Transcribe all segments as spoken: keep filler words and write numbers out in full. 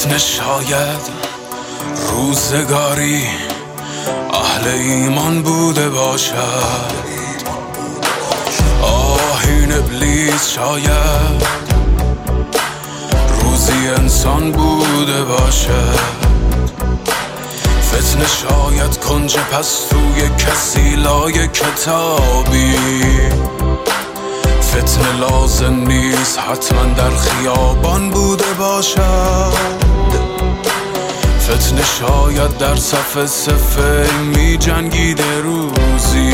فتنه شاید روزگاری اهل ایمان بوده باشد، آهین ابلیس شاید روزی انسان بوده باشد. فتنه شاید کنج پستوی کسی لای کتابی، فتنه لازم نیست حتما در خیابان بوده باشد. فتنه شاید در صف صفه می جنگیده روزی،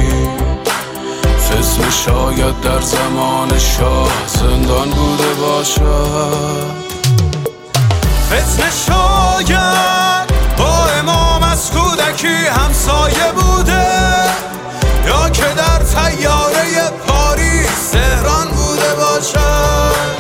فتنه شاید در زمان شاه زندان بوده باشد. فتنه شاید با امام از کودکی همسایه بوده، یا که در طیاره پاریس تهران بوده باشد.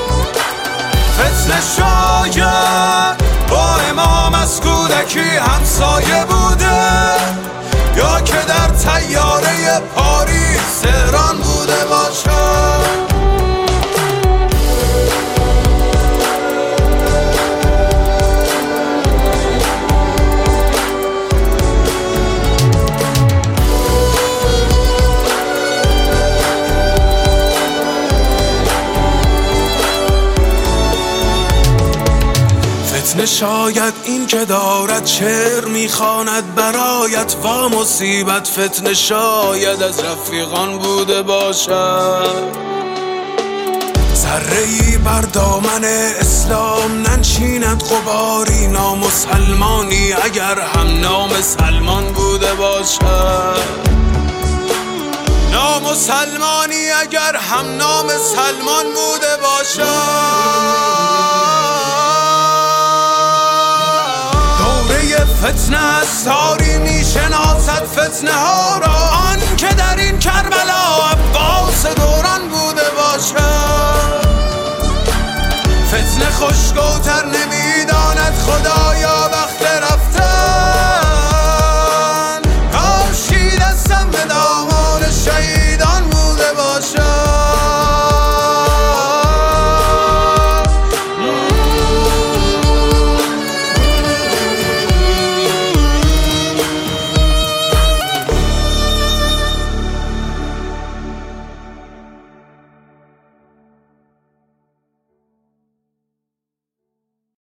فتنه شاید با امام از کودکی همسایه بوده، یا که در طیاره پاریس تهران بوده باشد. فتنه شاید این که دارد شعر میخواند برایت و مصیبت، فتنه شاید از رفیقان بوده باشد. ذره‌ای بر دامن اسلام ننشیند غباری، نامسلمانی اگر هم نام سلمان بوده باشد. نامسلمانی اگر هم نام سلمان بوده باشد. فتنه از تاری می شناسد فتنه ها را، آن که در این کربلا عباس دوران بوده باشد. فتنه خوشگوتر